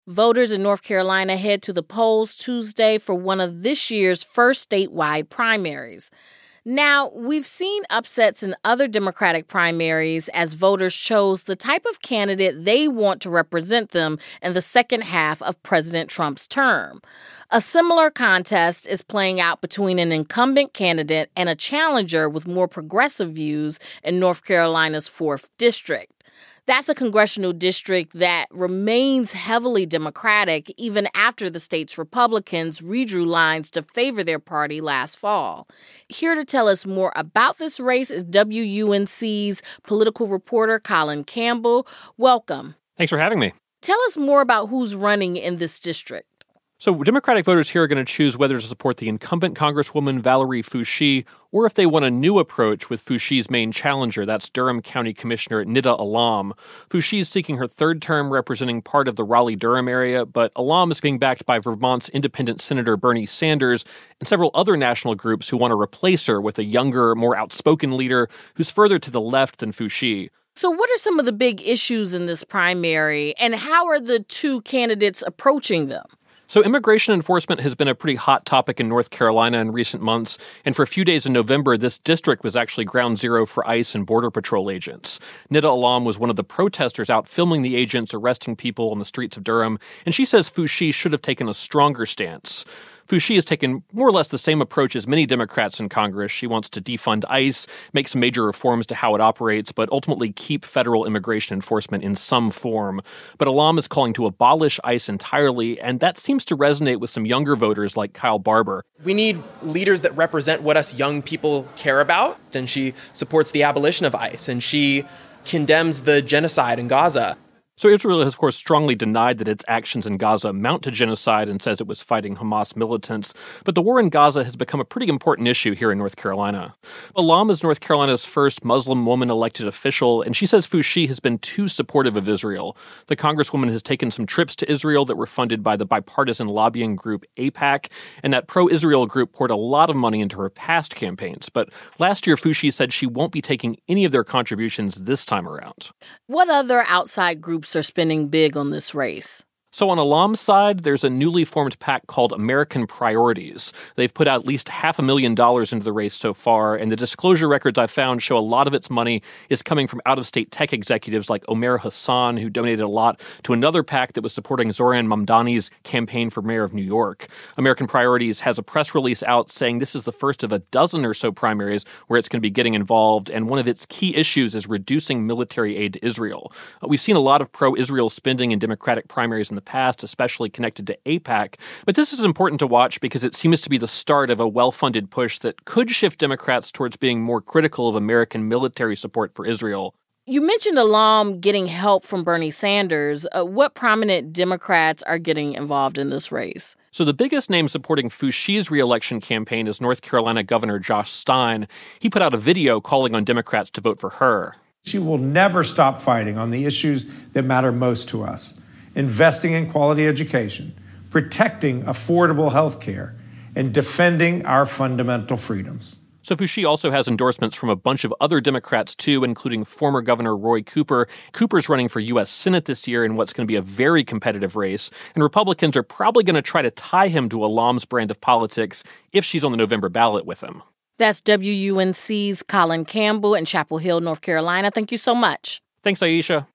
Voters in North Carolina head to the polls Tuesday for one of this year's first statewide primaries. Now, we've seen upsets in other Democratic primaries as voters chose the type of candidate they want to represent them in the second half of President Trump's term. A similar contest is playing out between an incumbent candidate and a challenger with more progressive views in North Carolina's 4th District. That's a congressional district that remains heavily Democratic even after the state's Republicans redrew lines to favor their party last fall. Here to tell us more about this race is WUNC's political reporter Colin Campbell. Welcome. Thanks for having me. Tell us more about who's running in this district. So Democratic voters here are going to choose whether to support the incumbent Congresswoman Valerie Foushee or if they want a new approach with Foushee's main challenger, that's Durham County Commissioner Nida Alam. Foushee is seeking her third term representing part of the Raleigh-Durham area, but Alam is being backed by Vermont's independent Senator Bernie Sanders and several other national groups who want to replace her with a younger, more outspoken leader who's further to the left than Foushee. So what are some of the big issues in this primary, and how are the two candidates approaching them? So immigration enforcement has been a pretty hot topic in North Carolina in recent months, and for a few days in November, this district was actually ground zero for ICE and Border Patrol agents. Nida Alam was one of the protesters out filming the agents arresting people on the streets of Durham, and she says Foushee should have taken a stronger stance. Foushee has taken more or less the same approach as many Democrats in Congress. She wants to defund ICE, make some major reforms to how it operates, but ultimately keep federal immigration enforcement in some form. But Alam is calling to abolish ICE entirely, and that seems to resonate with some younger voters like Kyle Barber. We need leaders that represent what us young people care about, and she supports the abolition of ICE, and she condemns the genocide in Gaza. So Israel has, of course, strongly denied that its actions in Gaza amount to genocide and says it was fighting Hamas militants. But the war in Gaza has become a pretty important issue here in North Carolina. Alam is North Carolina's first Muslim woman elected official, and she says Foushee has been too supportive of Israel. The congresswoman has taken some trips to Israel that were funded by the bipartisan lobbying group AIPAC, and that pro-Israel group poured a lot of money into her past campaigns. But last year, Foushee said she won't be taking any of their contributions this time around. What other outside groups are spending big on this race? So on Alam's side, there's a newly formed PAC called American Priorities. They've put out at least $500,000 into the race so far, and the disclosure records I found show a lot of its money is coming from out-of-state tech executives like Omer Hassan, who donated a lot to another PAC that was supporting Zohran Mamdani's campaign for mayor of New York. American Priorities has a press release out saying this is the first of a dozen or so primaries where it's going to be getting involved, and one of its key issues is reducing military aid to Israel. We've seen a lot of pro-Israel spending in Democratic primaries in the past, especially connected to AIPAC. But this is important to watch because it seems to be the start of a well-funded push that could shift Democrats towards being more critical of American military support for Israel. You mentioned Alam getting help from Bernie Sanders. What prominent Democrats are getting involved in this race? So the biggest name supporting Foushee's re-election campaign is North Carolina Governor Josh Stein. He put out a video calling on Democrats to vote for her. She will never stop fighting on the issues that matter most to us. Investing in quality education, protecting affordable health care, and defending our fundamental freedoms. So Foushee also has endorsements from a bunch of other Democrats, too, including former Governor Roy Cooper. Cooper's running for U.S. Senate this year in what's going to be a very competitive race, and Republicans are probably going to try to tie him to Alam's brand of politics if she's on the November ballot with him. That's WUNC's Colin Campbell in Chapel Hill, North Carolina. Thank you so much. Thanks, Aisha.